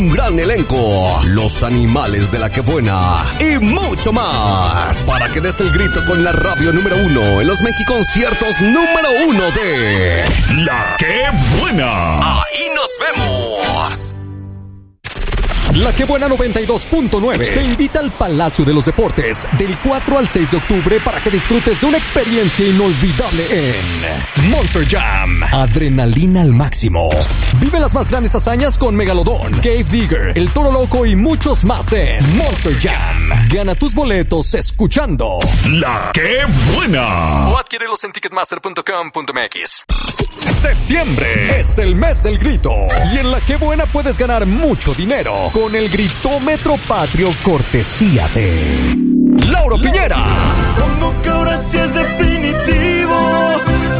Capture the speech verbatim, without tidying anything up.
Un gran elenco, los animales de la que buena y mucho más. Para que des el grito con la radio número uno en los Mexiconciertos número uno de La que buena. Ahí nos vemos. La que buena noventa y dos punto nueve te invita al Palacio de los Deportes del cuatro al seis de octubre para que disfrutes de una experiencia inolvidable en Monster Jam. Adrenalina al máximo. Vive las más grandes hazañas con Megalodón, Cave Digger, El Toro Loco y muchos más en Monster Jam. Gana tus boletos escuchando La que buena. o adquiérelos en ticketmaster punto com punto m x. Septiembre es el mes del grito y en La que buena puedes ganar mucho dinero con el gritómetro patrio cortesía de Lauro Piñera.